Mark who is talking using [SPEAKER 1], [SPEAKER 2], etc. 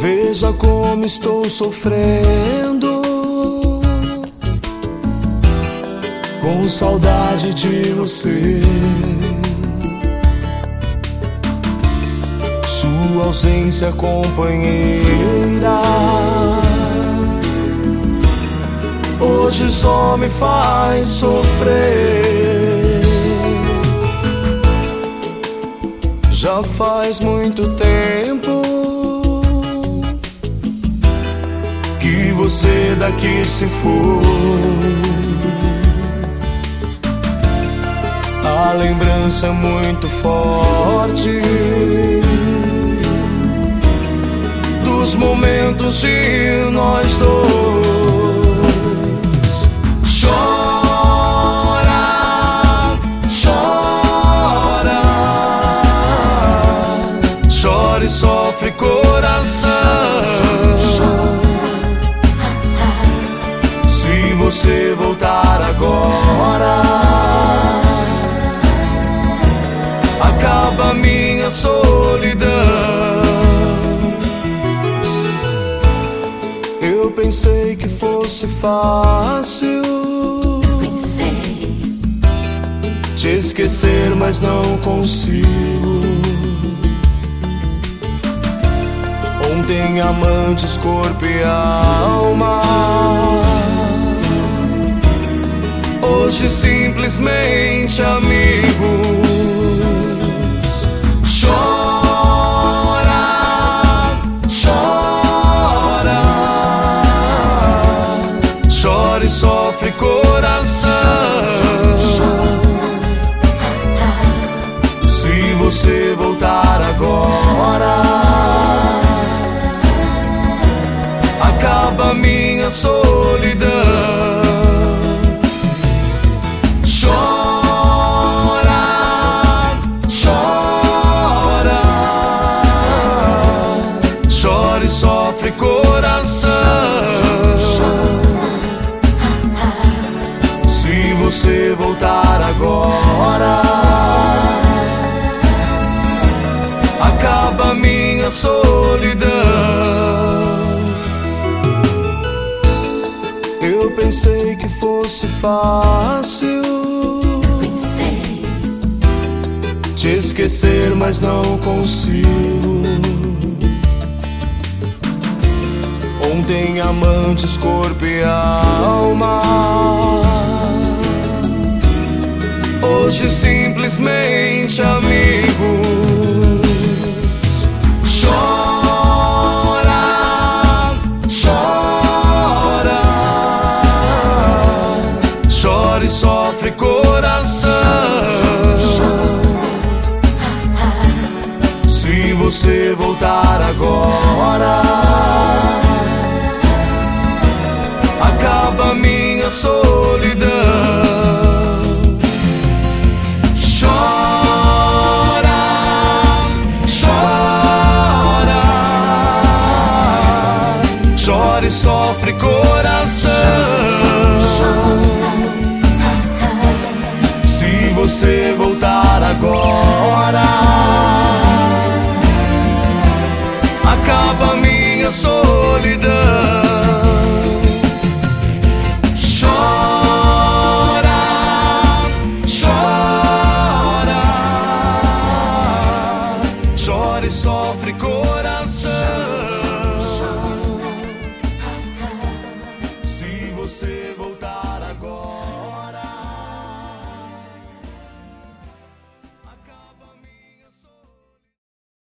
[SPEAKER 1] Veja como estou sofrendo, com saudade de você. Sua ausência, companheira, hoje só me faz sofrer. Já faz muito tempo que você daqui se foi. A lembrança é muito forte dos momentos de nós dois. Chora, chora, chora e sofre coração. Se você voltar agora, acaba minha solidão. Eu pensei que fosse fácil te esquecer, mas não consigo. Ontem amantes, corpo e alma, hoje simplesmente amigos. Chora, chora, chora e sofre coração. Se você voltar agora, acaba minha solidão. Sofre coração. Se você voltar agora, acaba minha solidão. Eu pensei que fosse fácil te esquecer, mas não consigo. Ontem amantes, corpo e alma, hoje simplesmente amigos. Chora, chora, chora e sofre coração. Se você voltar agora, acaba minha solidão. Chora, chora, chora e sofre coração. Se você voltar agora, acaba minha solidão. Chora e sofre coração.